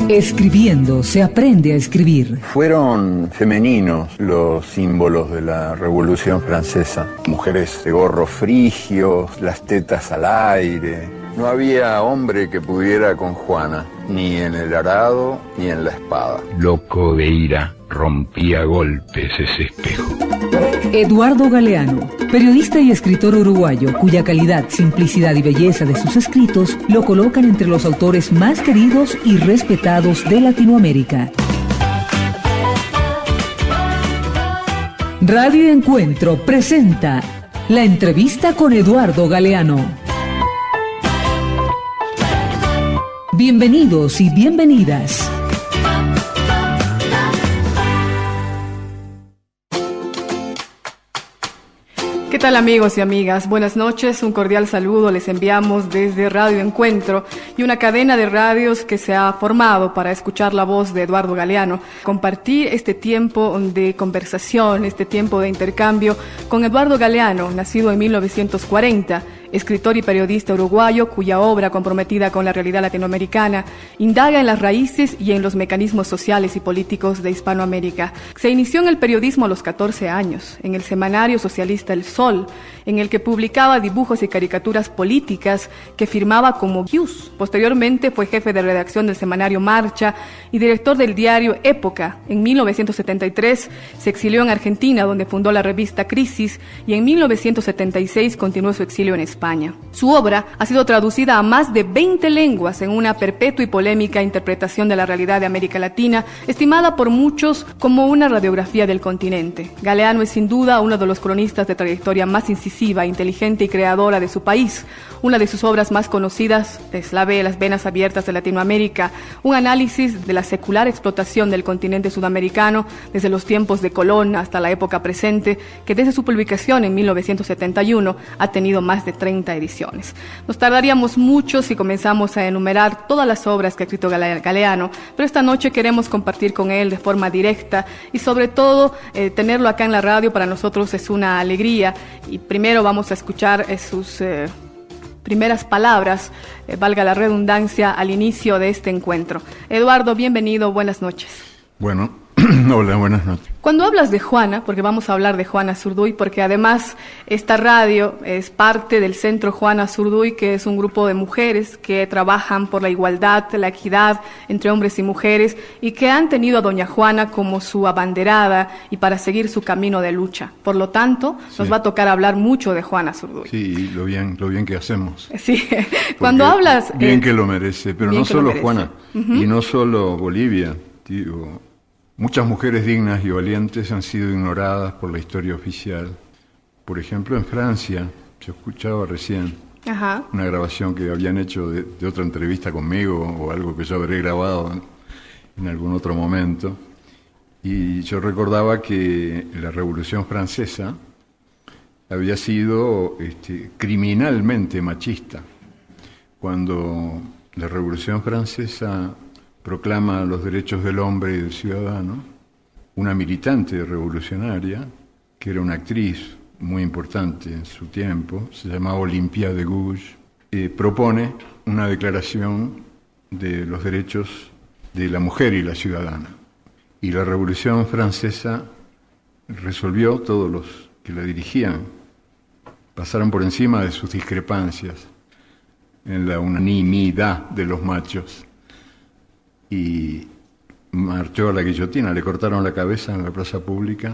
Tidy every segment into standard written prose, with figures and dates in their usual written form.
Escribiendo se aprende a escribir. Fueron femeninos los símbolos de la Revolución Francesa. Mujeres de gorros frigios, las tetas al aire. No había hombre que pudiera con Juana, ni en el arado ni en la espada. Loco de ira, rompía a golpes ese espejo. Eduardo Galeano, periodista y escritor uruguayo, cuya calidad, simplicidad y belleza de sus escritos lo colocan entre los autores más queridos y respetados de Latinoamérica. Radio Encuentro presenta la entrevista con Eduardo Galeano. Bienvenidos y bienvenidas. ¿Qué tal, amigos y amigas? Buenas noches, un cordial saludo les enviamos desde Radio Encuentro y una cadena de radios que se ha formado para escuchar la voz de Eduardo Galeano. Compartí este tiempo de conversación, este tiempo de intercambio con Eduardo Galeano, nacido en 1940, escritor y periodista uruguayo cuya obra, comprometida con la realidad latinoamericana, indaga en las raíces y en los mecanismos sociales y políticos de Hispanoamérica. Se inició en el periodismo a los 14 años, en el semanario socialista El Sol, en el que publicaba dibujos y caricaturas políticas que firmaba como Gius. Posteriormente fue jefe de redacción del semanario Marcha y director del diario Época. En 1973 se exilió en Argentina, donde fundó la revista Crisis, y en 1976 continuó su exilio en España. Su obra ha sido traducida a más de 20 lenguas en una perpetua y polémica interpretación de la realidad de América Latina, estimada por muchos como una radiografía del continente. Galeano es sin duda uno de los cronistas de trayectoria más incisiva, inteligente y creadora de su país. Una de sus obras más conocidas es Las venas abiertas de Latinoamérica, un análisis de la secular explotación del continente sudamericano desde los tiempos de Colón hasta la época presente, que desde su publicación en 1971 ha tenido más de 30 ediciones. Nos tardaríamos mucho si comenzamos a enumerar todas las obras que ha escrito Galeano, pero esta noche queremos compartir con él de forma directa y sobre todo tenerlo acá en la radio para nosotros es una alegría. Y primero vamos a escuchar sus primeras palabras, valga la redundancia, al inicio de este encuentro. Eduardo, bienvenido, buenas noches. Bueno, hola, buenas noches. Cuando hablas de Juana, porque vamos a hablar de Juana Zurduy, porque además esta radio es parte del Centro Juana Zurduy, que es un grupo de mujeres que trabajan por la igualdad, la equidad entre hombres y mujeres, y que han tenido a doña Juana como su abanderada y para seguir su camino de lucha. Por lo tanto, nos va a tocar hablar mucho de Juana Zurduy. Sí, lo bien que hacemos. Sí, cuando hablas... Bien que lo merece, pero no solo Juana, y no solo Bolivia, digo... Muchas mujeres dignas y valientes han sido ignoradas por la historia oficial. Por ejemplo, en Francia, yo escuchaba recién una grabación que habían hecho de otra entrevista conmigo o algo que yo habré grabado en algún otro momento. Y yo recordaba que la Revolución Francesa había sido criminalmente machista. Cuando la Revolución Francesa proclama los derechos del hombre y del ciudadano, una militante revolucionaria, que era una actriz muy importante en su tiempo, se llamaba Olympia de Gouges, propone una declaración de los derechos de la mujer y la ciudadana. Y la Revolución Francesa resolvió, todos los que la dirigían pasaron por encima de sus discrepancias en la unanimidad de los machos. Y marchó a la guillotina, le cortaron la cabeza en la plaza pública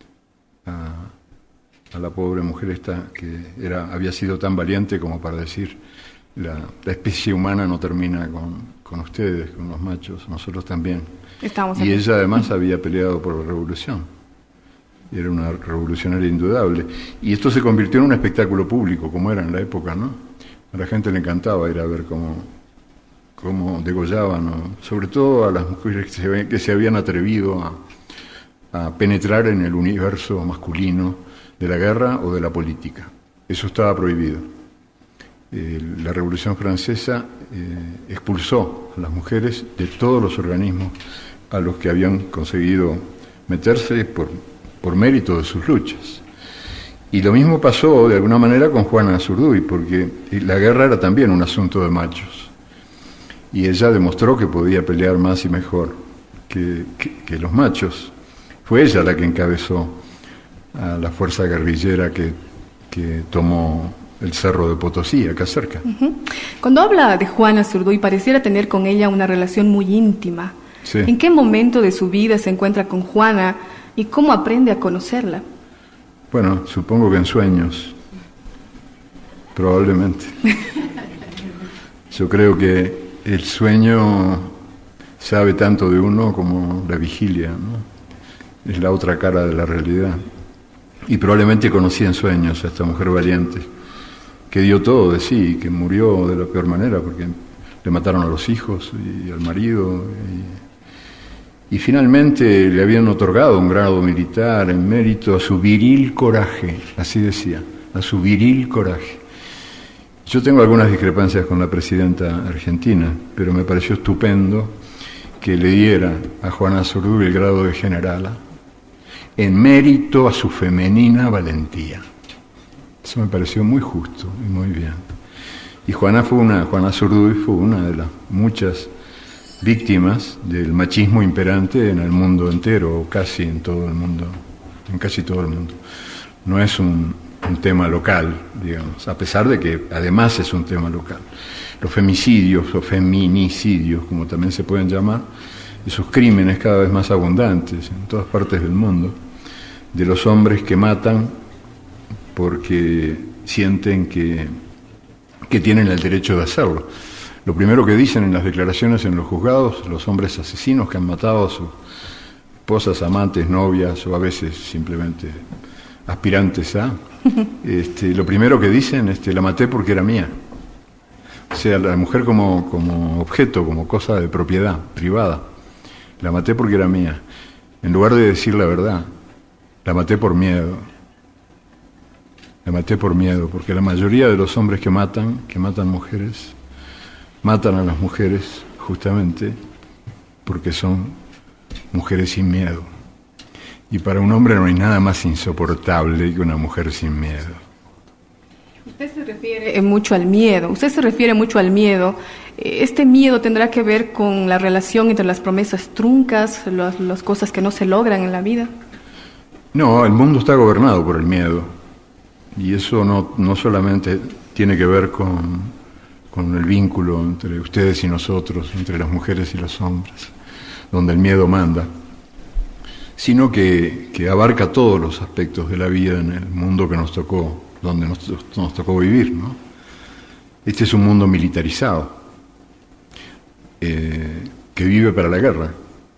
a la pobre mujer esta que había sido tan valiente como para decir la especie humana no termina con ustedes, con los machos, nosotros también. Y ella además había peleado por la revolución, y era una revolucionaria indudable. Y esto se convirtió en un espectáculo público, como era en la época, ¿no? A la gente le encantaba ir a ver cómo degollaban, ¿no? Sobre todo a las mujeres que se habían atrevido a penetrar en el universo masculino de la guerra o de la política. Eso estaba prohibido. La Revolución Francesa expulsó a las mujeres de todos los organismos a los que habían conseguido meterse por mérito de sus luchas. Y lo mismo pasó de alguna manera con Juana Zurduy, porque la guerra era también un asunto de machos. y ella demostró que podía pelear más y mejor que los machos. Fue ella la que encabezó a la fuerza guerrillera que tomó el Cerro de Potosí, acá cerca. Cuando habla de Juana Zurduy, pareciera tener con ella una relación muy íntima. Sí. ¿En qué momento de su vida se encuentra con Juana y cómo aprende a conocerla? Bueno, supongo que en sueños, probablemente. Yo creo que el sueño sabe tanto de uno como la vigilia, ¿no? Es la otra cara de la realidad. Y probablemente conocí en sueños a esta mujer valiente, que dio todo de sí, que murió de la peor manera, porque le mataron a los hijos y al marido, y finalmente le habían otorgado un grado militar en mérito a su viril coraje, así decía, a su viril coraje. Yo tengo algunas discrepancias con la presidenta argentina, pero me pareció estupendo que le diera a Juana Zurduy el grado de generala en mérito a su femenina valentía. Eso me pareció muy justo y muy bien. Y Juana Zurduy fue una de las muchas víctimas del machismo imperante en el mundo entero, o casi en todo el mundo, en casi todo el mundo. No es un tema local, digamos, a pesar de que además es un tema local. Los femicidios o feminicidios, como también se pueden llamar, esos crímenes cada vez más abundantes en todas partes del mundo, de los hombres que matan porque sienten que tienen el derecho de hacerlo. Lo primero que dicen en las declaraciones en los juzgados, los hombres asesinos que han matado a sus esposas, amantes, novias o a veces simplemente aspirantes a, lo primero que dicen, la maté porque era mía. O sea, la mujer como objeto, como cosa de propiedad privada. La maté porque era mía. En lugar de decir la verdad, la maté por miedo. La maté por miedo, porque la mayoría de los hombres que matan mujeres, matan a las mujeres justamente porque son mujeres sin miedo. Y para un hombre no hay nada más insoportable que una mujer sin miedo. Usted se refiere mucho al miedo. ¿Este miedo tendrá que ver con la relación entre las promesas truncas, las cosas que no se logran en la vida? No, el mundo está gobernado por el miedo. Y eso no solamente tiene que ver con el vínculo entre ustedes y nosotros, entre las mujeres y los hombres, donde el miedo manda, sino que abarca todos los aspectos de la vida en el mundo que nos tocó, donde nos tocó vivir, ¿no? Este es un mundo militarizado, que vive para la guerra.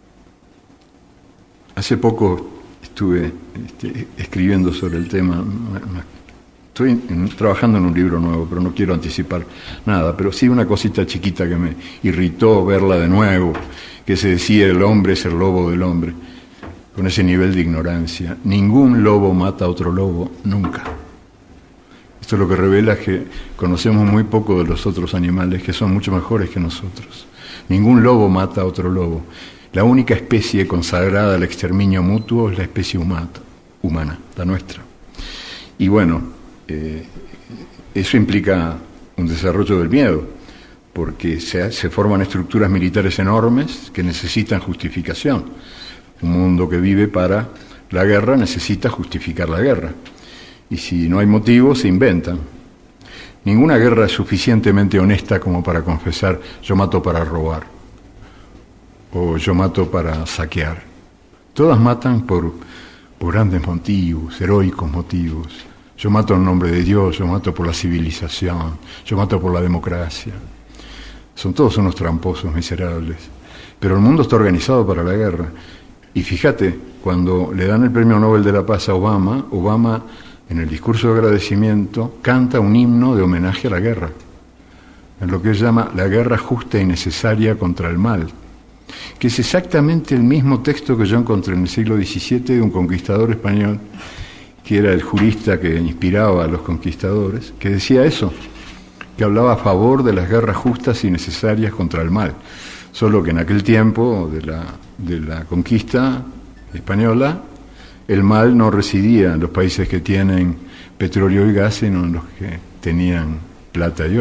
Hace poco estuve escribiendo sobre el tema. Estoy trabajando en un libro nuevo, pero no quiero anticipar nada, pero sí una cosita chiquita que me irritó verla de nuevo, que se decía el hombre es el lobo del hombre, con ese nivel de ignorancia. Ningún lobo mata a otro lobo, nunca. Esto lo que revela es que conocemos muy poco de los otros animales, que son mucho mejores que nosotros. Ningún lobo mata a otro lobo. La única especie consagrada al exterminio mutuo es la especie humana, la nuestra. Y bueno, eso implica un desarrollo del miedo, porque se forman estructuras militares enormes que necesitan justificación. Un mundo que vive para la guerra necesita justificar la guerra. Y si no hay motivo, se inventan. Ninguna guerra es suficientemente honesta como para confesar yo mato para robar o yo mato para saquear. Todas matan por grandes motivos, heroicos motivos. Yo mato en nombre de Dios, yo mato por la civilización, yo mato por la democracia. Son todos unos tramposos miserables. Pero el mundo está organizado para la guerra. Y fíjate, cuando le dan el Premio Nobel de la Paz a Obama en el discurso de agradecimiento canta un himno de homenaje a la guerra, en lo que él llama la guerra justa y necesaria contra el mal, que es exactamente el mismo texto que yo encontré en el siglo XVII de un conquistador español, que era el jurista que inspiraba a los conquistadores, que decía eso, que hablaba a favor de las guerras justas y necesarias contra el mal. Solo que en aquel tiempo de la conquista española, el mal no residía en los países que tienen petróleo y gas, sino en los que tenían plata y oro,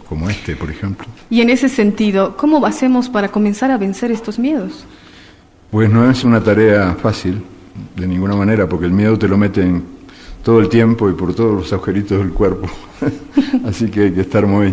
como este, por ejemplo. Y en ese sentido, ¿cómo hacemos para comenzar a vencer estos miedos? Pues no es una tarea fácil, de ninguna manera, porque el miedo te lo meten todo el tiempo y por todos los agujeritos del cuerpo. Así que hay que estar muy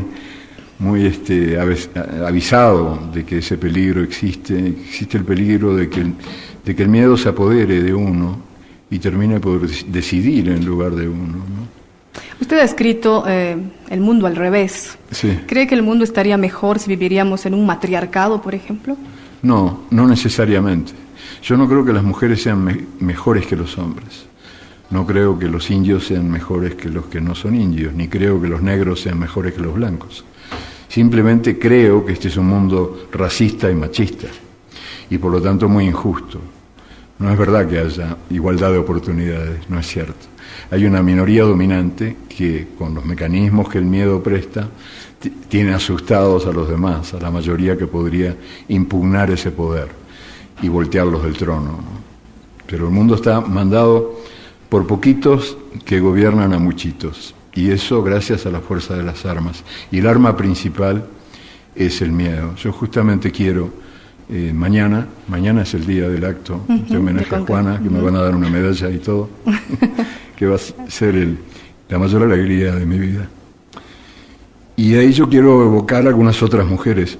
avisado de que ese peligro existe el peligro de que el miedo se apodere de uno y termine por decidir en lugar de uno, ¿no? Usted ha escrito El mundo al revés. Sí. ¿Cree que el mundo estaría mejor si viviríamos en un matriarcado, por ejemplo? No necesariamente. Yo no creo que las mujeres sean mejores que los hombres. No creo que los indios sean mejores que los que no son indios, ni creo que los negros sean mejores que los blancos. Simplemente creo que este es un mundo racista y machista, y por lo tanto muy injusto. No es verdad que haya igualdad de oportunidades, no es cierto. Hay una minoría dominante que, con los mecanismos que el miedo presta, tiene asustados a los demás, a la mayoría que podría impugnar ese poder y voltearlos del trono, ¿no? Pero el mundo está mandado por poquitos que gobiernan a muchitos, y eso gracias a la fuerza de las armas. Y el arma principal es el miedo. Yo justamente quiero, mañana es el día del acto de homenaje a Juana, que me van a dar una medalla y todo, que va a ser la mayor alegría de mi vida. Y ahí yo quiero evocar a algunas otras mujeres.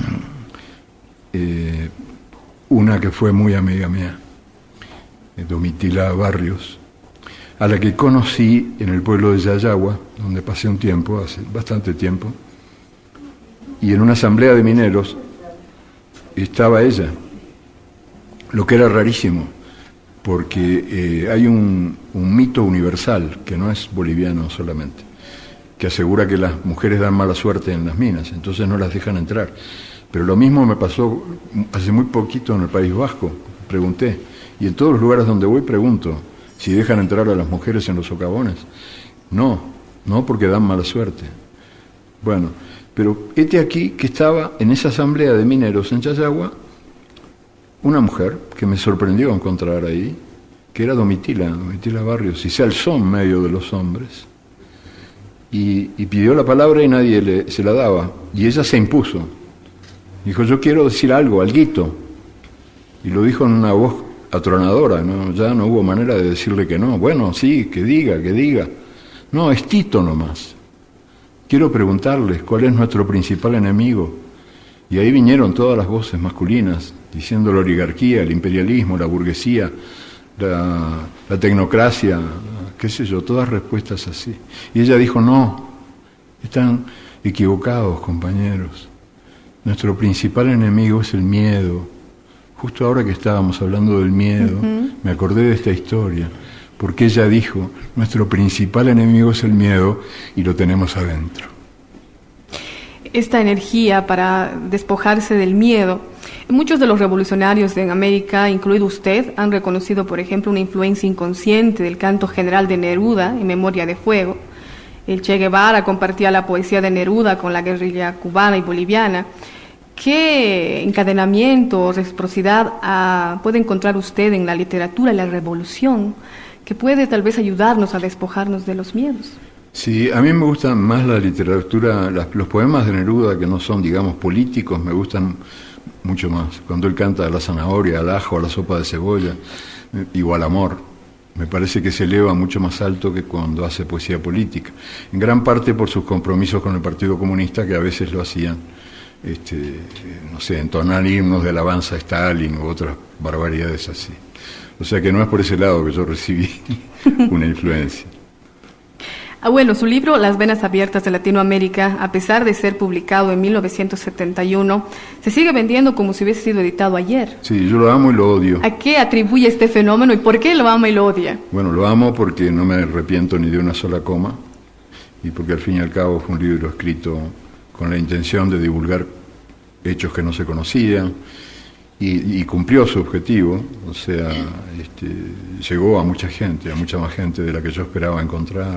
Una que fue muy amiga mía, Domitila Barrios, a la que conocí en el pueblo de Yayagua, donde pasé un tiempo, hace bastante tiempo, y en una asamblea de mineros estaba ella, lo que era rarísimo, porque hay un mito universal, que no es boliviano solamente, que asegura que las mujeres dan mala suerte en las minas, entonces no las dejan entrar. Pero lo mismo me pasó hace muy poquito en el País Vasco, pregunté, y en todos los lugares donde voy pregunto si dejan entrar a las mujeres en los socavones. No porque dan mala suerte. Bueno, pero este aquí que estaba en esa asamblea de mineros en Yayagua, una mujer que me sorprendió encontrar ahí, que era Domitila Barrios, y se alzó en medio de los hombres, y pidió la palabra y nadie se la daba, y ella se impuso. Dijo, yo quiero decir algo, alguito. Y lo dijo en una voz atronadora, ¿no? Ya no hubo manera de decirle que no. Bueno, sí, que diga. No, es Tito nomás. Quiero preguntarles cuál es nuestro principal enemigo. Y ahí vinieron todas las voces masculinas, diciendo la oligarquía, el imperialismo, la burguesía, la tecnocracia, qué sé yo, todas respuestas así. Y ella dijo, no, están equivocados, compañeros. Nuestro principal enemigo es el miedo. Justo ahora que estábamos hablando del miedo, me acordé de esta historia, porque ella dijo, nuestro principal enemigo es el miedo y lo tenemos adentro. Esta energía para despojarse del miedo, muchos de los revolucionarios en América, incluido usted, han reconocido, por ejemplo, una influencia inconsciente del canto general de Neruda, En memoria de fuego. El Che Guevara compartía la poesía de Neruda con la guerrilla cubana y boliviana. ¿Qué encadenamiento o reciprocidad puede encontrar usted en la literatura y la revolución que puede tal vez ayudarnos a despojarnos de los miedos? Sí, a mí me gustan más la literatura, los poemas de Neruda que no son, digamos, políticos, me gustan mucho más. Cuando él canta a la zanahoria, al ajo, a la sopa de cebolla, o al amor, me parece que se eleva mucho más alto que cuando hace poesía política. En gran parte por sus compromisos con el Partido Comunista, que a veces lo hacían, no sé, entonar himnos de alabanza a Stalin u otras barbaridades así. O sea que no es por ese lado que yo recibí una influencia. Bueno, su libro Las venas abiertas de Latinoamérica, a pesar de ser publicado en 1971, se sigue vendiendo como si hubiese sido editado ayer. Sí, yo lo amo y lo odio. ¿A qué atribuye este fenómeno y por qué lo ama y lo odia? Bueno, lo amo porque no me arrepiento ni de una sola coma y porque al fin y al cabo fue un libro escrito con la intención de divulgar hechos que no se conocían y cumplió su objetivo, o sea, llegó a mucha gente, a mucha más gente de la que yo esperaba encontrar.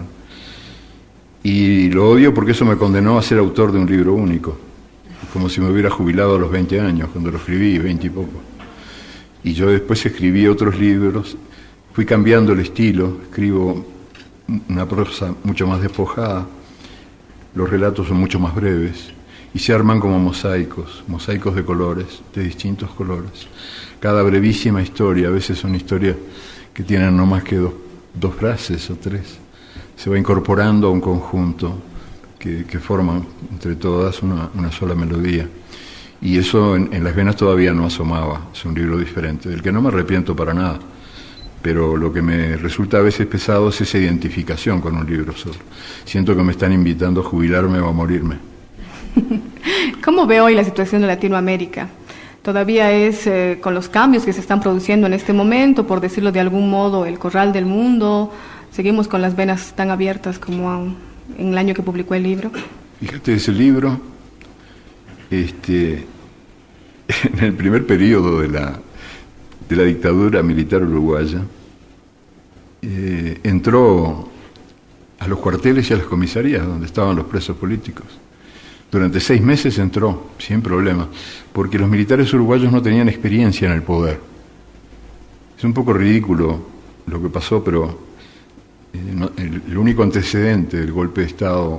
Y lo odio porque eso me condenó a ser autor de un libro único, como si me hubiera jubilado a los 20 años, cuando lo escribí, 20 y poco. Y yo después escribí otros libros, fui cambiando el estilo, escribo una prosa mucho más despojada, los relatos son mucho más breves y se arman como mosaicos de colores, de distintos colores. Cada brevísima historia, a veces son historias que tienen no más que dos frases o tres, se va incorporando a un conjunto que forman entre todas una sola melodía. Y eso en Las Venas todavía no asomaba, es un libro diferente, del que no me arrepiento para nada. Pero lo que me resulta a veces pesado es esa identificación con un libro solo. Siento que me están invitando a jubilarme o a morirme. ¿Cómo ve hoy la situación de Latinoamérica? ¿Todavía es con los cambios que se están produciendo en este momento, por decirlo de algún modo, el corral del mundo? ¿Seguimos con las venas tan abiertas como en el año que publicó el libro? Fíjate, ese libro, en el primer periodo de la dictadura militar uruguaya, entró a los cuarteles y a las comisarías donde estaban los presos políticos. Durante 6 meses entró, sin problema, porque los militares uruguayos no tenían experiencia en el poder. Es un poco ridículo lo que pasó, pero el único antecedente del golpe de Estado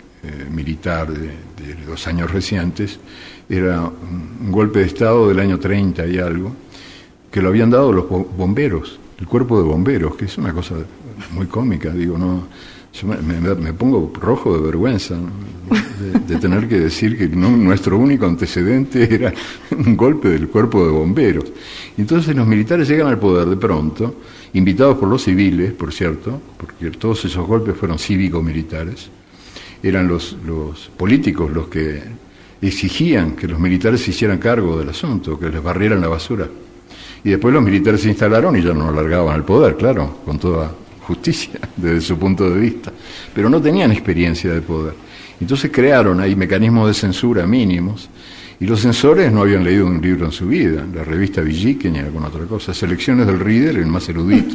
militar de los años recientes era un golpe de Estado del año 30 y algo, que lo habían dado los bomberos, el cuerpo de bomberos, que es una cosa muy cómica, digo, no, yo me pongo rojo de vergüenza, ¿no? de tener que decir que nuestro único antecedente era un golpe del cuerpo de bomberos. Entonces los militares llegan al poder de pronto, invitados por los civiles, por cierto, porque todos esos golpes fueron cívico-militares, eran los políticos los que exigían que los militares se hicieran cargo del asunto, que les barrieran la basura. Y después los militares se instalaron y ya no alargaban el poder, claro, con toda justicia desde su punto de vista, pero no tenían experiencia de poder. Entonces crearon ahí mecanismos de censura mínimos, y los censores no habían leído un libro en su vida, la revista Villique ni alguna otra cosa, selecciones del Reader, el más erudito.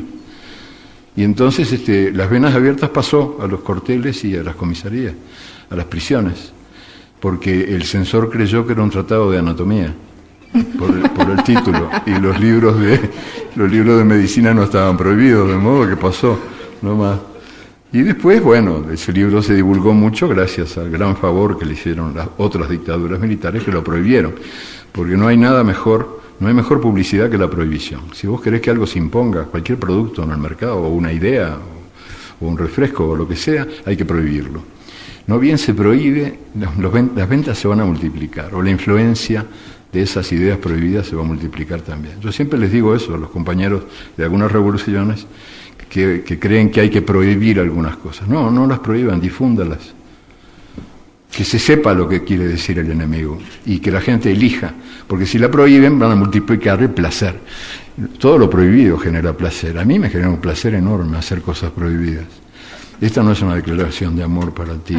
Y entonces Las Venas Abiertas pasó a los cuarteles y a las comisarías, a las prisiones, porque el censor creyó que era un tratado de anatomía, por el título, y los libros de medicina no estaban prohibidos, de modo que pasó, no más. Y después, bueno, ese libro se divulgó mucho gracias al gran favor que le hicieron las otras dictaduras militares que lo prohibieron, porque no hay mejor publicidad que la prohibición. Si vos querés que algo se imponga, cualquier producto en el mercado, o una idea, o un refresco, o lo que sea, hay que prohibirlo. No bien se prohíbe, las ventas se van a multiplicar, o la influencia de esas ideas prohibidas se va a multiplicar también. Yo siempre les digo eso a los compañeros de algunas revoluciones que creen que hay que prohibir algunas cosas. No las prohíban, difúndalas. Que se sepa lo que quiere decir el enemigo y que la gente elija, porque si la prohíben van a multiplicar el placer. Todo lo prohibido genera placer. A mí me genera un placer enorme hacer cosas prohibidas. Esta no es una declaración de amor para ti.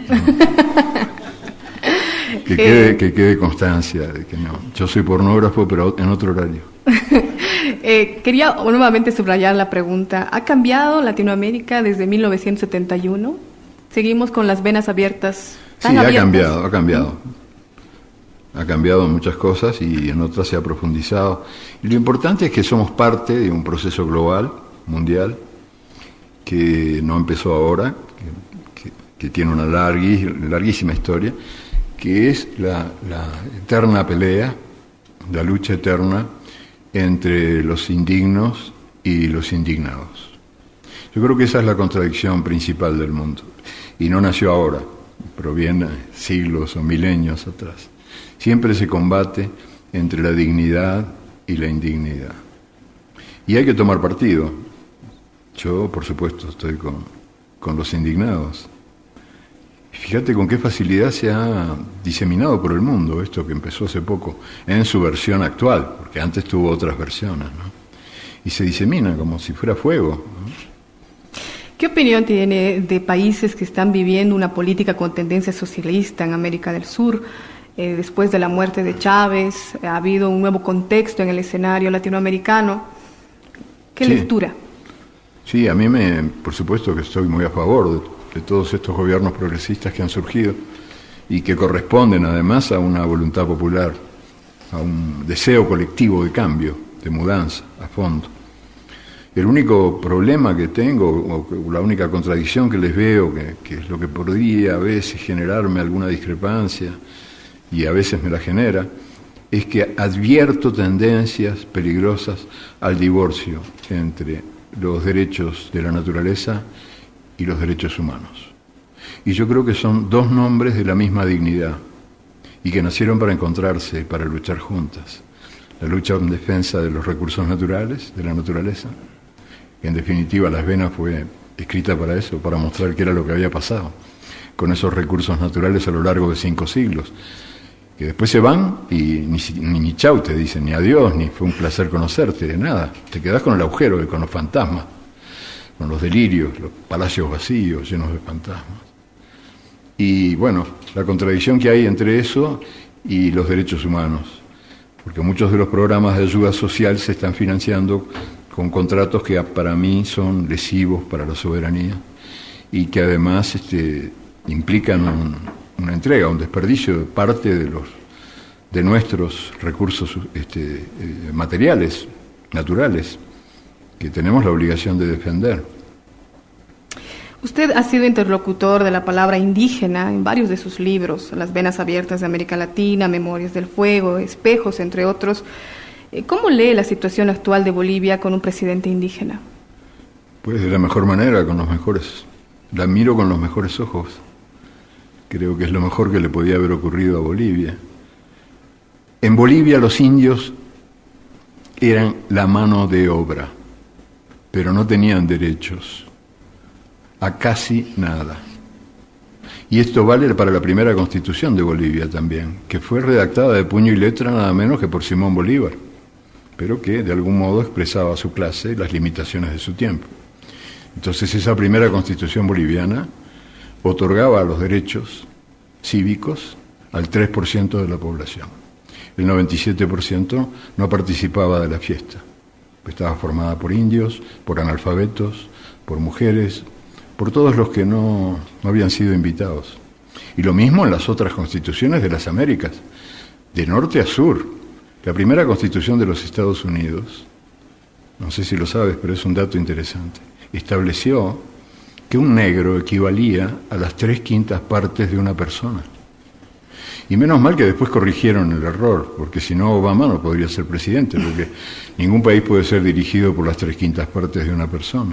Que quede constancia de que no. Yo soy pornógrafo, pero en otro horario. Quería nuevamente subrayar la pregunta. ¿Ha cambiado Latinoamérica desde 1971? ¿Seguimos con las venas abiertas? Sí, ha cambiado. Ha cambiado en muchas cosas y en otras se ha profundizado. Y lo importante es que somos parte de un proceso global, mundial, que no empezó ahora, que tiene una larguísima historia, que es la eterna pelea, la lucha eterna entre los indignos y los indignados. Yo creo que esa es la contradicción principal del mundo, y no nació ahora, proviene siglos o milenios atrás. Siempre se combate entre la dignidad y la indignidad. Y hay que tomar partido. Yo, por supuesto, estoy con los indignados. Fíjate con qué facilidad se ha diseminado por el mundo esto que empezó hace poco, en su versión actual, porque antes tuvo otras versiones, ¿no? Y se disemina como si fuera fuego, ¿no? ¿Qué opinión tiene de países que están viviendo una política con tendencia socialista en América del Sur? Después de la muerte de Chávez, ha habido un nuevo contexto en el escenario latinoamericano. ¿Qué lectura? Sí, a mí por supuesto que estoy muy a favor de todos estos gobiernos progresistas que han surgido y que corresponden además a una voluntad popular, a un deseo colectivo de cambio, de mudanza, a fondo. El único problema que tengo, o la única contradicción que les veo, que es lo que podría a veces generarme alguna discrepancia, y a veces me la genera, es que advierto tendencias peligrosas al divorcio entre los derechos de la naturaleza y los derechos humanos. Y yo creo que son dos nombres de la misma dignidad, y que nacieron para encontrarse, para luchar juntas. La lucha en defensa de los recursos naturales, de la naturaleza. En definitiva, Las Venas fue escrita para eso, para mostrar qué era lo que había pasado con esos recursos naturales a lo largo de 5 siglos, que después se van y ni chau te dicen, ni adiós, ni fue un placer conocerte, nada. Te quedás con el agujero, con los fantasmas, con los delirios, los palacios vacíos, llenos de fantasmas. Y bueno, la contradicción que hay entre eso y los derechos humanos, porque muchos de los programas de ayuda social se están financiando con contratos que para mí son lesivos para la soberanía y que además implican una entrega, un desperdicio de parte de nuestros recursos materiales, naturales, que tenemos la obligación de defender. Usted ha sido interlocutor de la palabra indígena en varios de sus libros, Las Venas Abiertas de América Latina, Memorias del Fuego, Espejos, entre otros. ¿Cómo lee la situación actual de Bolivia con un presidente indígena? Pues de la mejor manera, la miro con los mejores ojos. Creo que es lo mejor que le podía haber ocurrido a Bolivia. En Bolivia los indios eran la mano de obra, pero no tenían derechos a casi nada. Y esto vale para la primera constitución de Bolivia también, que fue redactada de puño y letra nada menos que por Simón Bolívar, pero que de algún modo expresaba a su clase las limitaciones de su tiempo. Entonces esa primera constitución boliviana otorgaba los derechos cívicos al 3% de la población. El 97% no participaba de la fiesta. Estaba formada por indios, por analfabetos, por mujeres, por todos los que no habían sido invitados. Y lo mismo en las otras constituciones de las Américas, de norte a sur. La primera constitución de los Estados Unidos, no sé si lo sabes, pero es un dato interesante, estableció que un negro equivalía a las 3/5 partes de una persona. Y menos mal que después corrigieron el error, porque si no Obama no podría ser presidente, porque ningún país puede ser dirigido por las 3/5 partes de una persona.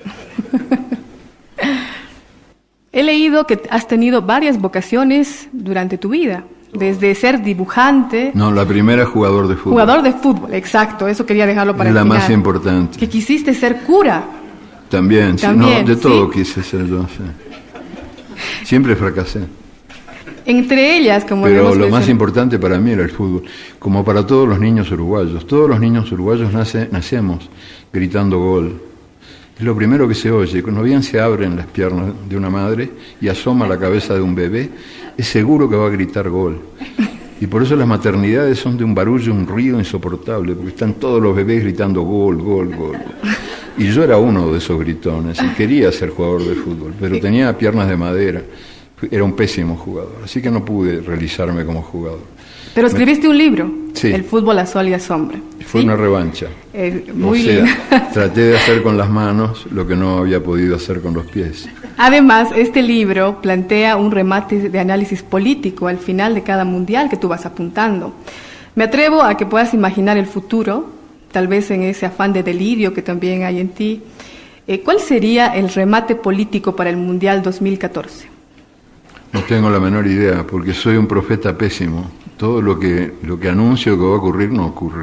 He leído que has tenido varias vocaciones durante tu vida. Desde ser dibujante... No, la primera jugador de fútbol. Jugador de fútbol, exacto, eso quería dejarlo para el final. La más importante. Que quisiste ser cura. También, sí, no, de todo quise ser yo, sí. Siempre fracasé. Entre ellas, como pero lo más importante para mí era el fútbol, como para todos los niños uruguayos. Todos los niños uruguayos nacemos gritando gol. Es lo primero que se oye. Cuando bien se abren las piernas de una madre y asoma la cabeza de un bebé, es seguro que va a gritar gol. Y por eso las maternidades son de un barullo, un ruido insoportable, porque están todos los bebés gritando gol, gol, gol. Y yo era uno de esos gritones y quería ser jugador de fútbol, pero tenía piernas de madera. Era un pésimo jugador, así que no pude realizarme como jugador. Pero escribiste un libro, sí. El fútbol a sol y a sombra. Fue una revancha. Muy lindo. Traté de hacer con las manos lo que no había podido hacer con los pies. Además, este libro plantea un remate de análisis político al final de cada mundial que tú vas apuntando. Me atrevo a que puedas imaginar el futuro, tal vez en ese afán de delirio que también hay en ti. ¿Cuál sería el remate político para el Mundial 2014? No tengo la menor idea, porque soy un profeta pésimo. Todo lo que anuncio que va a ocurrir no ocurre.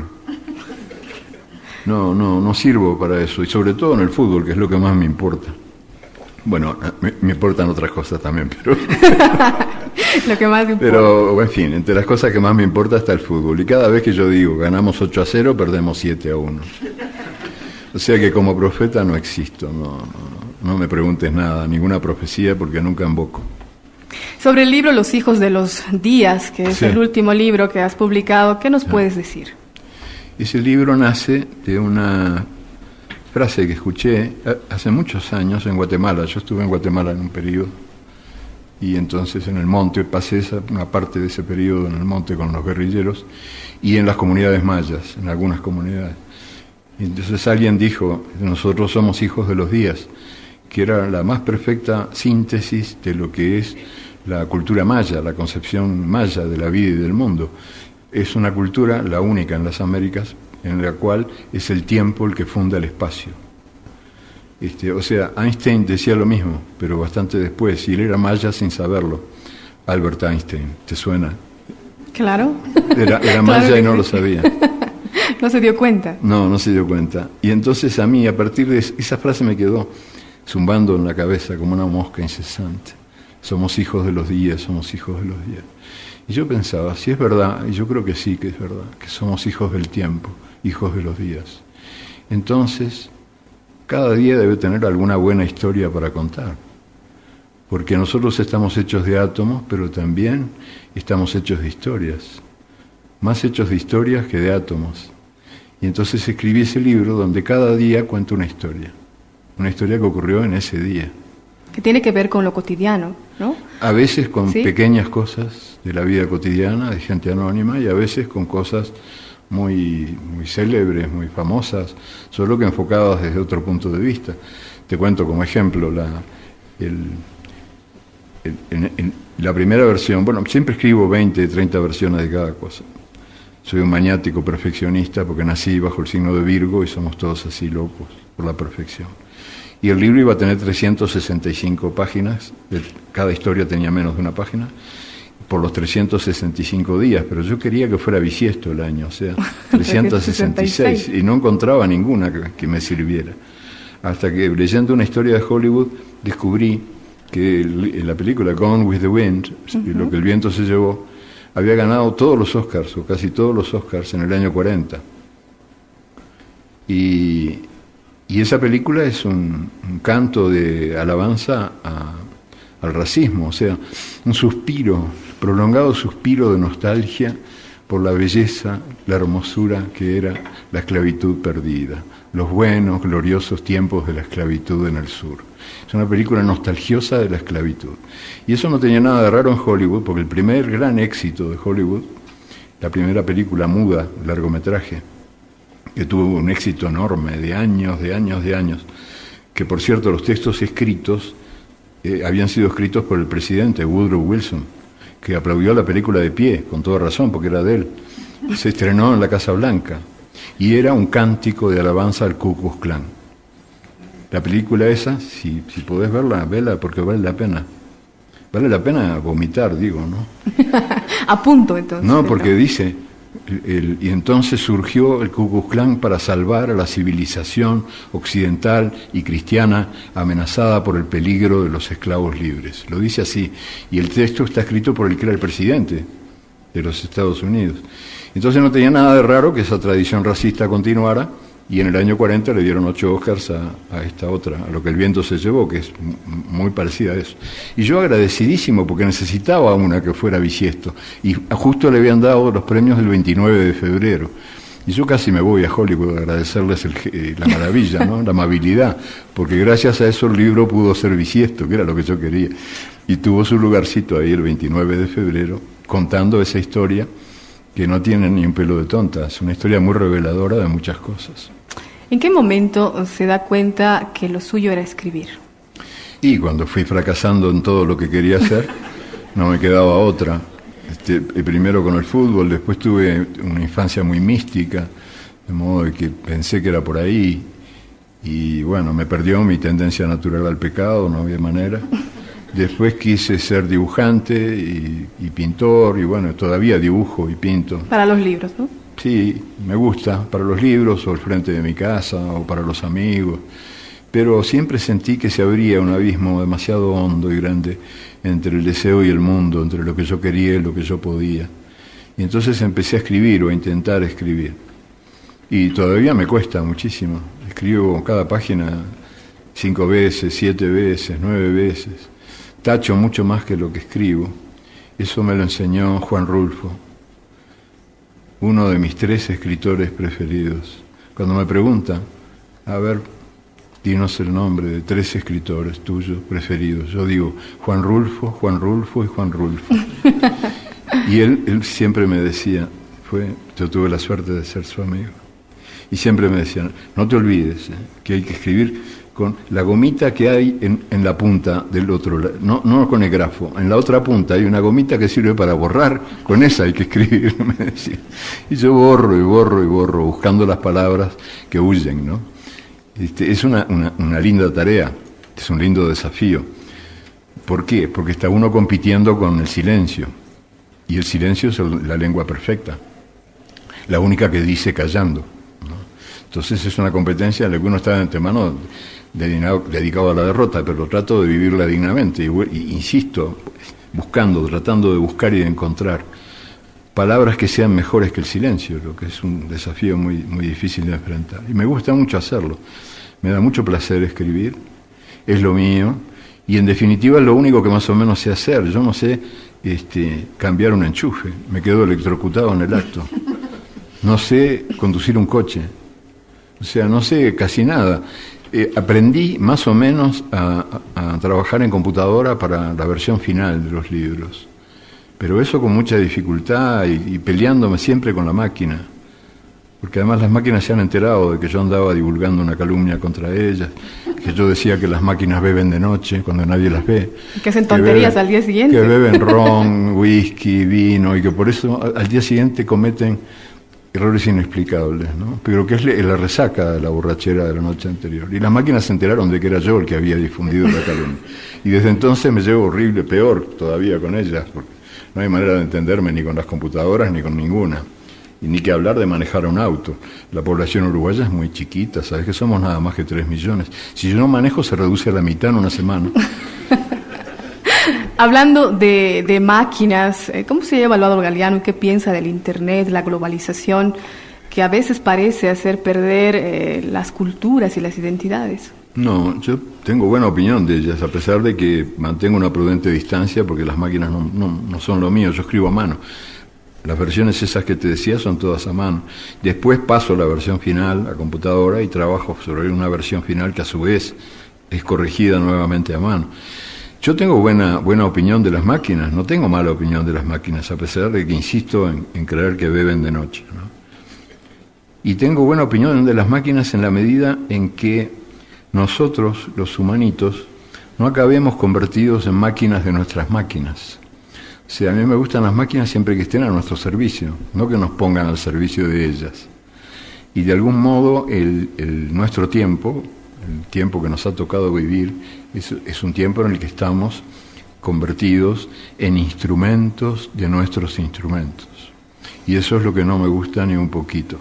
No sirvo para eso, y sobre todo en el fútbol, que es lo que más me importa. Bueno, me importan otras cosas también, pero... lo que más importa. Pero, en fin, entre las cosas que más me importa está el fútbol. Y cada vez que yo digo, ganamos 8-0, perdemos 7-1. O sea que como profeta no existo, no me preguntes nada, ninguna profecía, porque nunca invoco. Sobre el libro Los hijos de los días, que es el último libro que has publicado, ¿qué nos puedes decir? Ese libro nace de una frase que escuché hace muchos años en Guatemala. Yo estuve en Guatemala en un periodo, y entonces en el monte, pasé una parte de ese periodo en el monte con los guerrilleros y en las comunidades mayas, en algunas comunidades. Entonces alguien dijo, nosotros somos hijos de los días, que era la más perfecta síntesis de lo que es la cultura maya, la concepción maya de la vida y del mundo. Es una cultura, la única en las Américas, en la cual es el tiempo el que funda el espacio. O sea, Einstein decía lo mismo, pero bastante después, y él era maya sin saberlo. Albert Einstein, ¿te suena? Claro. Era maya claro y no sí. Lo sabía. No se dio cuenta. No se dio cuenta. Y entonces a mí, a partir de esa frase me quedó zumbando en la cabeza como una mosca incesante. Somos hijos de los días, somos hijos de los días. Y yo pensaba, si es verdad, y yo creo que sí que es verdad, que somos hijos del tiempo, hijos de los días. Entonces, cada día debe tener alguna buena historia para contar. Porque nosotros estamos hechos de átomos, pero también estamos hechos de historias. Más hechos de historias que de átomos. Y entonces escribí ese libro donde cada día cuento una historia que ocurrió en ese día. Que tiene que ver con lo cotidiano, ¿no? A veces con ¿sí? pequeñas cosas de la vida cotidiana, de gente anónima, y a veces con cosas muy célebres, muy famosas, solo que enfocadas desde otro punto de vista. Te cuento como ejemplo la primera versión. Bueno, siempre escribo 20, 30 versiones de cada cosa. Soy un maniático perfeccionista porque nací bajo el signo de Virgo y somos todos así locos por la perfección. Y el libro iba a tener 365 páginas, cada historia tenía menos de una página, por los 365 días, pero yo quería que fuera bisiesto el año, o sea, 366, y no encontraba ninguna que me sirviera. Hasta que leyendo una historia de Hollywood descubrí que en la película Gone with the Wind, lo que el viento se llevó, había ganado todos los Oscars, o casi todos los Oscars, en el año 40. Y esa película es un canto de alabanza al racismo, o sea, un suspiro, prolongado suspiro de nostalgia por la belleza, la hermosura que era la esclavitud perdida, los buenos, gloriosos tiempos de la esclavitud en el sur. Es una película nostalgiosa de la esclavitud. Y eso no tenía nada de raro en Hollywood, porque el primer gran éxito de Hollywood, la primera película muda, largometraje, que tuvo un éxito enorme de años, que por cierto los textos escritos habían sido escritos por el presidente Woodrow Wilson, que aplaudió la película de pie, con toda razón, porque era de él. Se estrenó en la Casa Blanca y era un cántico de alabanza al Ku Klux Klan. La película esa, si podés verla, vela porque vale la pena. Vale la pena vomitar, digo, ¿no? A punto, entonces. No, porque dice, y entonces surgió el Ku Klux Klan para salvar a la civilización occidental y cristiana amenazada por el peligro de los esclavos libres. Lo dice así, y el texto está escrito por el que era el presidente de los Estados Unidos. Entonces no tenía nada de raro que esa tradición racista continuara, y en el año 40 le dieron 8 Oscars a esta otra, a Lo que el viento se llevó, que es muy parecida a eso. Y yo agradecidísimo, porque necesitaba una que fuera bisiesto, y justo le habían dado los premios del 29 de febrero. Y yo casi me voy a Hollywood a agradecerles la maravilla, ¿no? La amabilidad, porque gracias a eso el libro pudo ser bisiesto, que era lo que yo quería. Y tuvo su lugarcito ahí el 29 de febrero, contando esa historia que no tiene ni un pelo de tonta, es una historia muy reveladora de muchas cosas. ¿En qué momento se da cuenta que lo suyo era escribir? Y cuando fui fracasando en todo lo que quería hacer, no me quedaba otra. Primero con el fútbol, después tuve una infancia muy mística, de modo de que pensé que era por ahí, y bueno, me perdió mi tendencia natural al pecado, no había manera. Después quise ser dibujante y pintor, y bueno, todavía dibujo y pinto. Para los libros, ¿no? Sí, me gusta, para los libros, o el frente de mi casa, o para los amigos. Pero siempre sentí que se abría un abismo demasiado hondo y grande entre el deseo y el mundo, entre lo que yo quería y lo que yo podía. Y entonces empecé a escribir, o a intentar escribir. Y todavía me cuesta muchísimo. Escribo cada página 5 veces, 7 veces, 9 veces. Tacho mucho más que lo que escribo. Eso me lo enseñó Juan Rulfo, uno de mis 3 escritores preferidos. Cuando me preguntan, a ver, dinos el nombre de 3 escritores tuyos preferidos, yo digo Juan Rulfo y Juan Rulfo. Y él siempre me decía, yo tuve la suerte de ser su amigo, Y siempre me decían, no te olvides, que hay que escribir con la gomita que hay en la punta del otro lado, no con el grafo, en la otra punta hay una gomita que sirve para borrar, con esa hay que escribir, me decía. Y yo borro y borro y borro, buscando las palabras que huyen, ¿no? Es una linda tarea, es un lindo desafío. ¿Por qué? Porque está uno compitiendo con el silencio, y el silencio es la lengua perfecta, la única que dice callando, ¿no? Entonces es una competencia en la que uno está de antemano dedicado a la derrota, pero trato de vivirla dignamente, y insisto, tratando de buscar y de encontrar palabras que sean mejores que el silencio, lo que es un desafío muy, muy difícil de enfrentar. Y me gusta mucho hacerlo, me da mucho placer escribir, es lo mío, y en definitiva es lo único que más o menos sé hacer. Yo no sé cambiar un enchufe, me quedo electrocutado en el acto. No sé conducir un coche, o sea, no sé casi nada. Aprendí más o menos a trabajar en computadora para la versión final de los libros, pero eso con mucha dificultad y peleándome siempre con la máquina, porque además las máquinas se han enterado de que yo andaba divulgando una calumnia contra ellas, que yo decía que las máquinas beben de noche cuando nadie las ve, que hacen tonterías al día siguiente, que beben ron, whisky, vino, y que por eso al día siguiente cometen errores inexplicables, ¿no? Pero que es la resaca de la borrachera de la noche anterior. Y las máquinas se enteraron de que era yo el que había difundido la calumnia. Y desde entonces me llevo horrible, peor todavía con ellas, porque no hay manera de entenderme ni con las computadoras ni con ninguna. Y ni que hablar de manejar un auto. La población uruguaya es muy chiquita, ¿sabes? Que somos nada más que 3 millones. Si yo no manejo, se reduce a la mitad en una semana. Hablando de máquinas, ¿cómo se lleva Eduardo Galeano y qué piensa del Internet, la globalización, que a veces parece hacer perder las culturas y las identidades? No, yo tengo buena opinión de ellas, a pesar de que mantengo una prudente distancia, porque las máquinas no son lo mío, yo escribo a mano. Las versiones esas que te decía son todas a mano. Después paso la versión final a computadora y trabajo sobre una versión final que a su vez es corregida nuevamente a mano. Yo tengo buena opinión de las máquinas, no tengo mala opinión de las máquinas, a pesar de que insisto en creer que beben de noche, ¿no? Y tengo buena opinión de las máquinas en la medida en que nosotros, los humanitos, no acabemos convertidos en máquinas de nuestras máquinas. O sea, a mí me gustan las máquinas siempre que estén a nuestro servicio, no que nos pongan al servicio de ellas. Y de algún modo nuestro tiempo, el tiempo que nos ha tocado vivir, es un tiempo en el que estamos convertidos en instrumentos de nuestros instrumentos. Y eso es lo que no me gusta ni un poquito.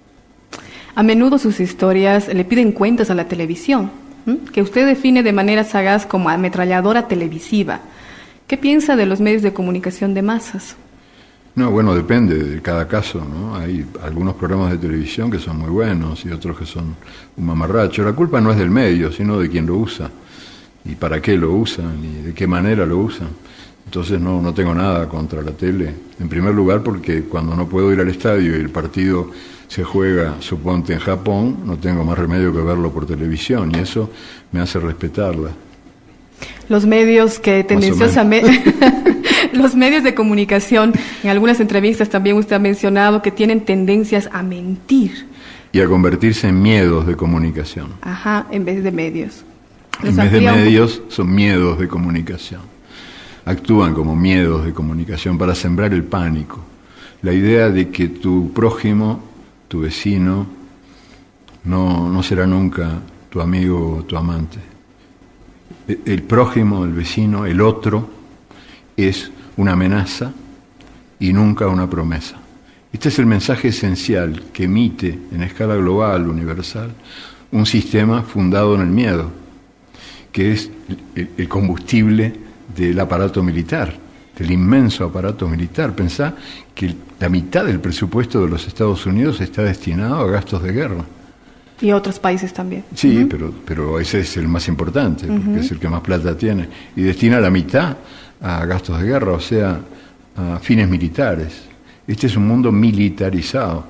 A menudo sus historias le piden cuentas a la televisión, que usted define de manera sagaz como ametralladora televisiva. ¿Qué piensa de los medios de comunicación de masas? No, bueno, depende de cada caso, ¿no? Hay algunos programas de televisión que son muy buenos y otros que son un mamarracho. La culpa no es del medio, sino de quien lo usa, y para qué lo usan, y de qué manera lo usan. Entonces no tengo nada contra la tele. En primer lugar, porque cuando no puedo ir al estadio y el partido se juega, suponte, en Japón, no tengo más remedio que verlo por televisión, y eso me hace respetarla. Los medios que tendenciosamente... Los medios de comunicación, en algunas entrevistas también usted ha mencionado que tienen tendencias a mentir. Y a convertirse en miedos de comunicación. Ajá, en vez de medios. En vez de medios, son miedos de comunicación. Actúan como miedos de comunicación para sembrar el pánico. La idea de que tu prójimo, tu vecino, no será nunca tu amigo o tu amante. El prójimo, el vecino, el otro, es una amenaza y nunca una promesa. Este es el mensaje esencial que emite en escala global, universal, un sistema fundado en el miedo, que es el combustible del aparato militar, del inmenso aparato militar. Pensá que la mitad del presupuesto de los Estados Unidos está destinado a gastos de guerra. Y otros países también. Sí, pero ese es el más importante, porque es el que más plata tiene. Y destina la mitad a gastos de guerra, o sea, a fines militares. Este es un mundo militarizado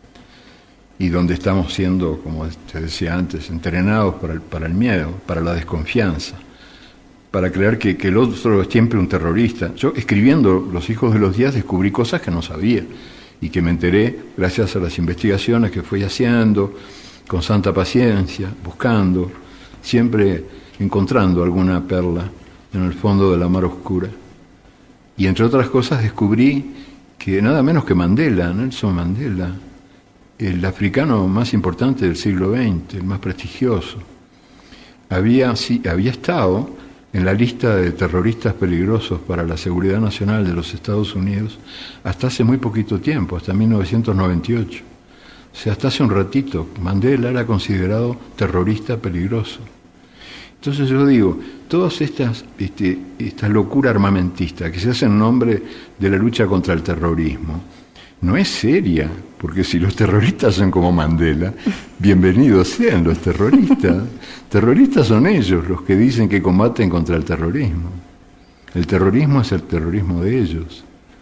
y donde estamos siendo, como te decía antes, entrenados para el miedo, para la desconfianza, para creer que el otro es siempre un terrorista. Yo, escribiendo Los hijos de los días, descubrí cosas que no sabía y que me enteré gracias a las investigaciones que fui haciendo, con santa paciencia, buscando, siempre encontrando alguna perla en el fondo de la mar oscura. Y entre otras cosas descubrí que nada menos que Mandela, Nelson Mandela, el africano más importante del siglo XX, el más prestigioso, había estado en la lista de terroristas peligrosos para la seguridad nacional de los Estados Unidos hasta hace muy poquito tiempo, hasta 1998. O sea, hasta hace un ratito, Mandela era considerado terrorista peligroso. Entonces yo digo, todas esta locura armamentista que se hace en nombre de la lucha contra el terrorismo, no es seria, porque si los terroristas son como Mandela, bienvenidos sean los terroristas. Terroristas son ellos los que dicen que combaten contra el terrorismo. El terrorismo es el terrorismo de ellos,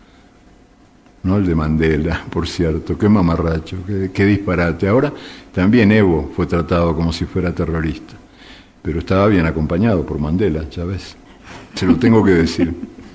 no el de Mandela, por cierto. Qué mamarracho, qué disparate. Ahora también Evo fue tratado como si fuera terrorista, pero estaba bien acompañado por Mandela, ya ves. Se lo tengo que decir.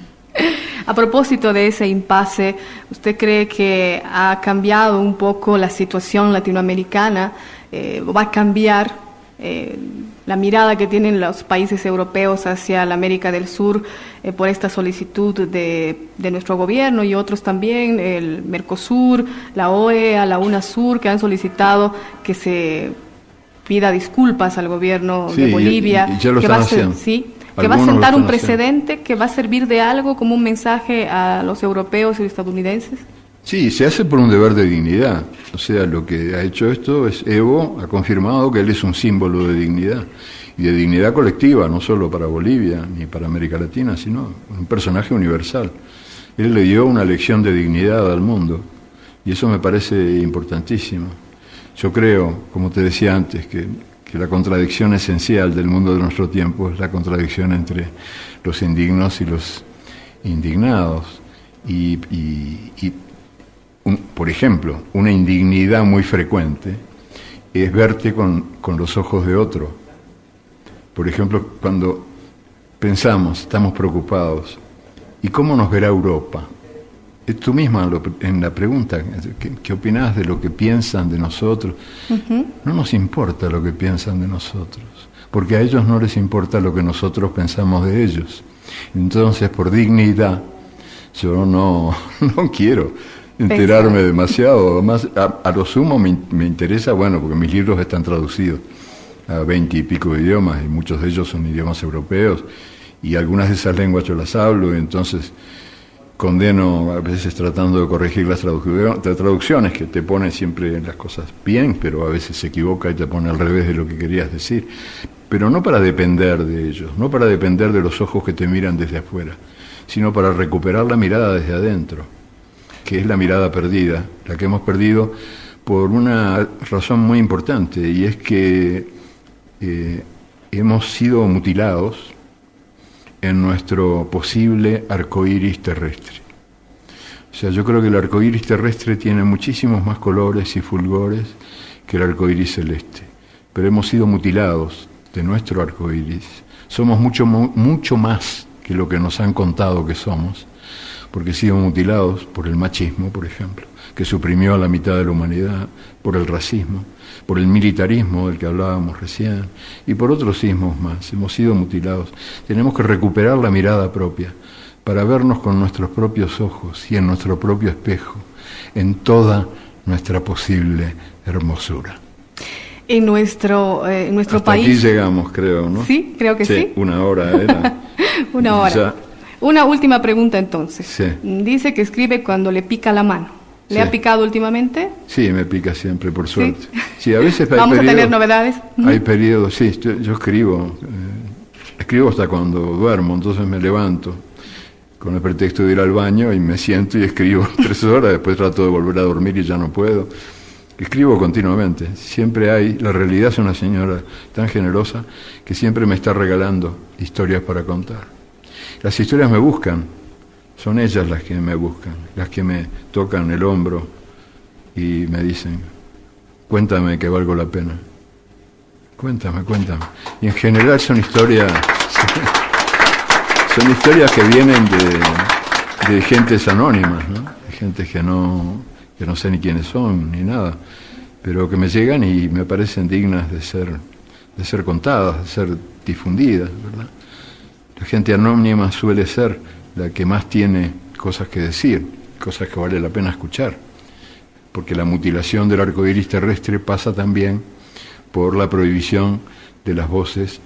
A propósito de ese impasse, ¿usted cree que ha cambiado un poco la situación latinoamericana? ¿Va a cambiar la mirada que tienen los países europeos hacia la América del Sur por esta solicitud de nuestro gobierno y otros también, el Mercosur, la OEA, la UNASUR, que han solicitado que se pida disculpas al gobierno de Bolivia? Y ya lo están haciendo. Sí, que va a sentar un precedente, que va a servir de algo como un mensaje a los europeos y estadounidenses. Sí, se hace por un deber de dignidad. O sea, lo que ha hecho esto es Evo ha confirmado que él es un símbolo de dignidad, y de dignidad colectiva, no solo para Bolivia ni para América Latina, sino un personaje universal. Él le dio una lección de dignidad al mundo, y eso me parece importantísimo. Yo creo, como te decía antes, que la contradicción esencial del mundo de nuestro tiempo es la contradicción entre los indignos y los indignados. Por ejemplo, una indignidad muy frecuente es verte con los ojos de otro. Por ejemplo, cuando pensamos, estamos preocupados, ¿y cómo nos verá Europa? Tú misma en la pregunta, ¿qué opinás de lo que piensan de nosotros? Uh-huh. No nos importa lo que piensan de nosotros, porque a ellos no les importa lo que nosotros pensamos de ellos. Entonces, por dignidad, yo no quiero enterarme demasiado. Además, a lo sumo me interesa, bueno, porque mis libros están traducidos a 20 y pico de idiomas, y muchos de ellos son idiomas europeos, y algunas de esas lenguas yo las hablo, y entonces condeno a veces tratando de corregir las traducciones, que te pone siempre las cosas bien, pero a veces se equivoca y te pone al revés de lo que querías decir. Pero no para depender de ellos, no para depender de los ojos que te miran desde afuera, sino para recuperar la mirada desde adentro, que es la mirada perdida, la que hemos perdido por una razón muy importante, y es que hemos sido mutilados en nuestro posible arcoíris terrestre. O sea, yo creo que el arcoíris terrestre tiene muchísimos más colores y fulgores que el arcoíris celeste, pero hemos sido mutilados de nuestro arcoíris. Somos mucho más que lo que nos han contado que somos, porque hemos sido mutilados por el machismo, por ejemplo, que suprimió a la mitad de la humanidad, por el racismo, por el militarismo del que hablábamos recién, y por otros ismos más. Hemos sido mutilados. Tenemos que recuperar la mirada propia para vernos con nuestros propios ojos y en nuestro propio espejo, en toda nuestra posible hermosura. En nuestro Hasta país... aquí llegamos, creo, ¿no? Sí, creo que sí. Una hora era. Una hora. Ya. Una última pregunta entonces. Sí. Dice que escribe cuando le pica la mano. ¿Le ha picado últimamente? Sí, me pica siempre, por suerte. Sí, a veces ¿Vamos a tener novedades? Hay periodos, sí, yo escribo hasta cuando duermo, entonces me levanto con el pretexto de ir al baño y me siento y escribo 3 horas, después trato de volver a dormir y ya no puedo. Escribo continuamente, siempre hay, la realidad es una señora tan generosa que siempre me está regalando historias para contar. Las historias me buscan. Son ellas las que me buscan, las que me tocan el hombro y me dicen, cuéntame que valgo la pena. Cuéntame. Y en general son historias que vienen de gentes anónimas, ¿no? De gente que no sé ni quiénes son, ni nada, pero que me llegan y me parecen dignas de ser contadas, de ser difundidas, ¿verdad? La gente anónima suele ser la que más tiene cosas que decir, cosas que vale la pena escuchar, porque la mutilación del arco iris terrestre pasa también por la prohibición de las voces,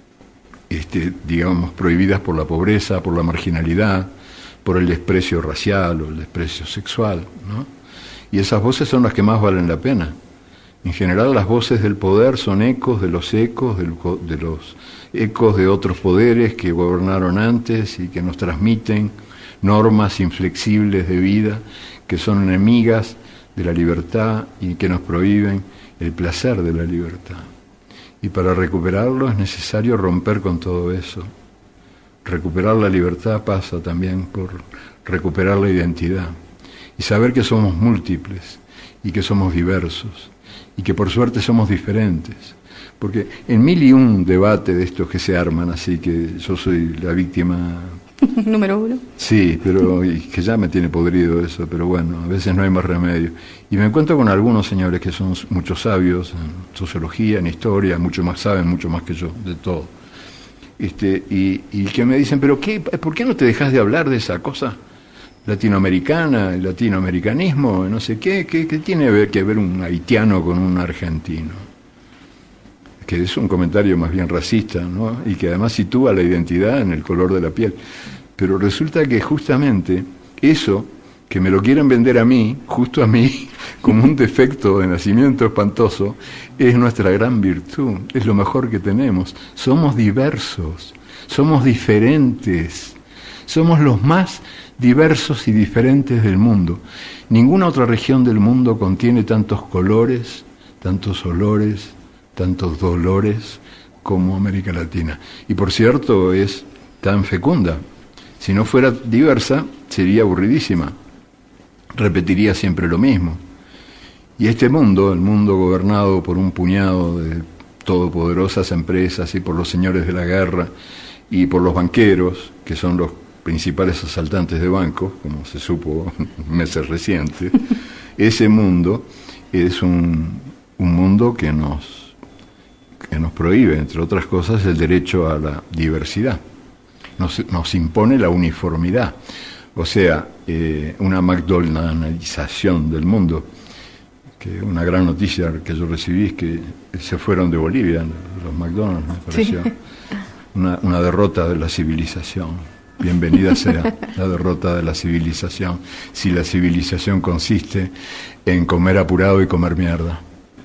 digamos, prohibidas por la pobreza, por la marginalidad, por el desprecio racial o el desprecio sexual, ¿no? Y esas voces son las que más valen la pena. En general, las voces del poder son ecos de los ecos, de los ecos de otros poderes que gobernaron antes y que nos transmiten normas inflexibles de vida, que son enemigas de la libertad y que nos prohíben el placer de la libertad. Y para recuperarlo es necesario romper con todo eso. Recuperar la libertad pasa también por recuperar la identidad y saber que somos múltiples y que somos diversos y que por suerte somos diferentes. Porque en 1001 debate de estos que se arman, así que yo soy la víctima... Número 1. Sí, pero y que ya me tiene podrido eso, pero bueno, a veces no hay más remedio. Y me encuentro con algunos señores que son muchos sabios en sociología, en historia, saben mucho más que yo, de todo. Y que me dicen, pero ¿por qué no te dejas de hablar de esa cosa latinoamericana, el latinoamericanismo, no sé qué tiene que ver un haitiano con un argentino? Que es un comentario más bien racista, ¿no? Y que además sitúa la identidad en el color de la piel. Pero resulta que justamente eso, que me lo quieren vender a mí, justo a mí, como un defecto de nacimiento espantoso, es nuestra gran virtud, es lo mejor que tenemos. Somos diversos, somos diferentes, somos los más diversos y diferentes del mundo. Ninguna otra región del mundo contiene tantos colores, tantos olores, tantos dolores como América Latina. Y por cierto, es tan fecunda. Si no fuera diversa, sería aburridísima. Repetiría siempre lo mismo. Y este mundo, el mundo gobernado por un puñado de todopoderosas empresas y por los señores de la guerra y por los banqueros, que son los principales asaltantes de bancos, como se supo meses recientes, ese mundo es un mundo que nos prohíbe, entre otras cosas, el derecho a la diversidad. Nos impone la uniformidad, o sea, una McDonaldización del mundo. Que una gran noticia que yo recibí es que se fueron de Bolivia los McDonald's, me pareció. Sí. Una derrota de la civilización. Bienvenida sea la derrota de la civilización, si la civilización consiste en comer apurado y comer mierda.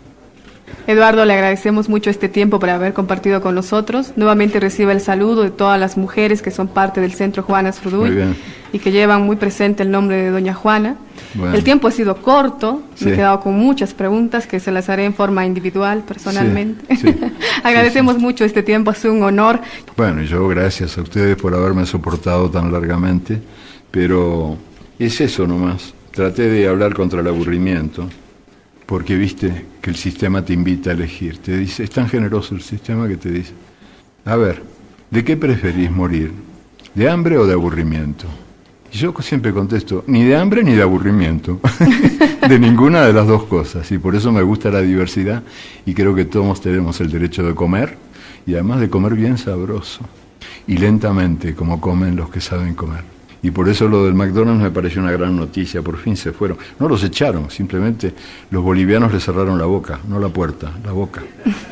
Eduardo, le agradecemos mucho este tiempo por haber compartido con nosotros. Nuevamente recibe el saludo de todas las mujeres que son parte del Centro Juana Zurduy y que llevan muy presente el nombre de Doña Juana. Bueno. El tiempo ha sido corto, sí. Me he quedado con muchas preguntas que se las haré en forma individual, personalmente. Sí, sí. Agradecemos mucho este tiempo, ha sido un honor. Bueno, yo gracias a ustedes por haberme soportado tan largamente, pero es eso nomás. Traté de hablar contra el aburrimiento. Porque viste que el sistema te invita a elegir, te dice, es tan generoso el sistema que te dice, a ver, ¿de qué preferís morir? ¿De hambre o de aburrimiento? Y yo siempre contesto, ni de hambre ni de aburrimiento, de ninguna de las dos cosas, y por eso me gusta la diversidad, y creo que todos tenemos el derecho de comer, y además de comer bien sabroso, y lentamente, como comen los que saben comer. Y por eso lo del McDonald's me pareció una gran noticia, por fin se fueron. No los echaron, simplemente los bolivianos les cerraron la boca, no la puerta, la boca.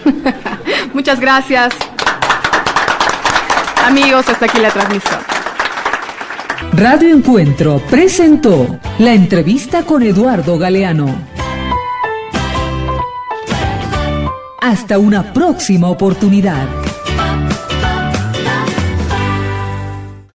Muchas gracias. Amigos, hasta aquí la transmisión. Radio Encuentro presentó la entrevista con Eduardo Galeano. Hasta una próxima oportunidad.